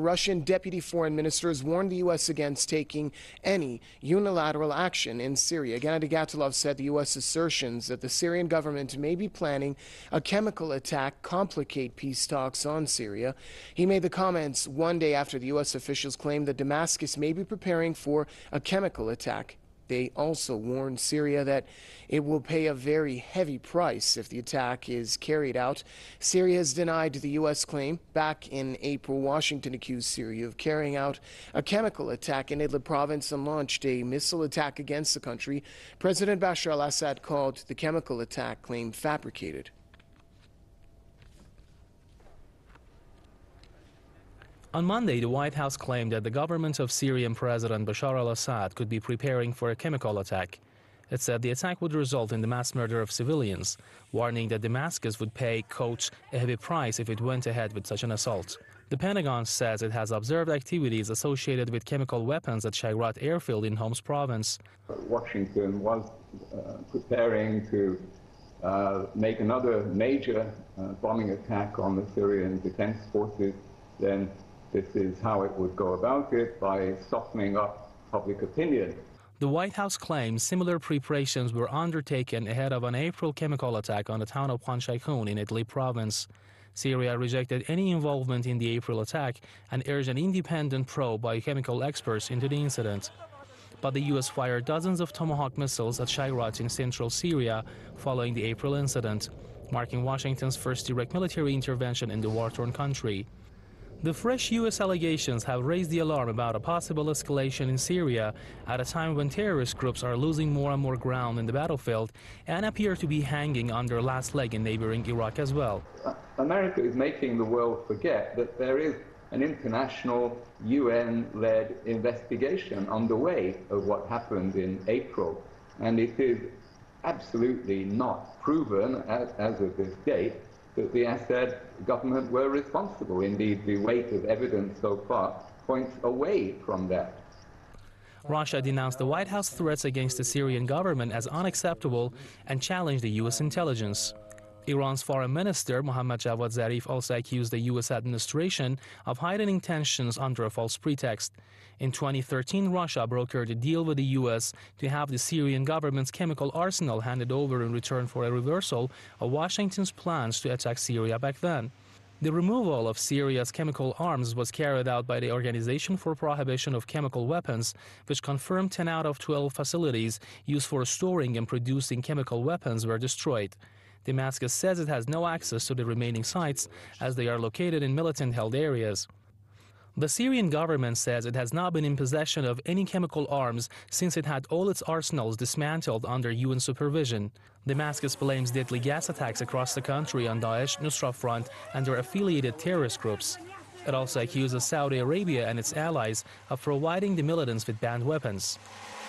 Russian deputy foreign ministers warned the U.S. against taking any unilateral action in Syria. Gennady Gatilov said the U.S. assertions that the Syrian government may be planning a chemical attack complicate peace talks on Syria. He made the comments one day after the U.S. officials claimed that Damascus may be preparing for a chemical attack. They also warned Syria that it will pay a very heavy price if the attack is carried out. Syria has denied the U.S. claim. Back in April, Washington accused Syria of carrying out a chemical attack in Idlib province and launched a missile attack against the country. President Bashar al-Assad called the chemical attack claim fabricated. On Monday, the White House claimed that the government of Syrian President Bashar al-Assad could be preparing for a chemical attack. It said the attack would result in the mass murder of civilians, warning that Damascus would pay, quote, a heavy price if it went ahead with such an assault. The Pentagon says it has observed activities associated with chemical weapons at Shayrat airfield in Homs province. Washington was preparing to make another major bombing attack on the Syrian defense forces. Then this is how it would go about it, by softening up public opinion. The White House claims similar preparations were undertaken ahead of an April chemical attack on the town of Khan Sheikhoun in Idlib province. Syria rejected any involvement in the April attack and urged an independent probe by chemical experts into the incident. But the U.S. fired dozens of Tomahawk missiles at Shayrat in central Syria following the April incident, marking Washington's first direct military intervention in the war-torn country. The fresh U.S. allegations have raised the alarm about a possible escalation in Syria at a time when terrorist groups are losing more and more ground in the battlefield and appear to be hanging on their last leg in neighboring Iraq as well. America is making the world forget that there is an international UN-led investigation underway of what happened in April, and it is absolutely not proven as of this date that the Assad government were responsible. Indeed, the weight of evidence so far points away from that. Russia denounced the White House threats against the Syrian government as unacceptable and challenged the U.S. intelligence. Iran's foreign minister, Mohammad Javad Zarif, also accused the U.S. administration of heightening tensions under a false pretext. In 2013, Russia brokered a deal with the U.S. to have the Syrian government's chemical arsenal handed over in return for a reversal of Washington's plans to attack Syria back then. The removal of Syria's chemical arms was carried out by the Organization for Prohibition of Chemical Weapons, which confirmed 10 out of 12 facilities used for storing and producing chemical weapons were destroyed. Damascus says it has no access to the remaining sites as they are located in militant-held areas. The Syrian government says it has not been in possession of any chemical arms since it had all its arsenals dismantled under UN supervision. Damascus blames deadly gas attacks across the country on Daesh, Nusra Front, and their affiliated terrorist groups. It also accuses Saudi Arabia and its allies of providing the militants with banned weapons.